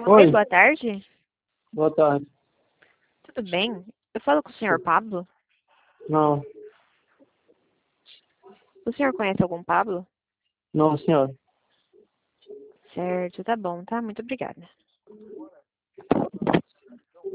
Oi, Oi, boa tarde. boa tarde. Tudo bem? Eu falo com o senhor Pablo. Não, O senhor conhece algum Pablo? não, senhor. Certo, tá bom, tá? Muito obrigada.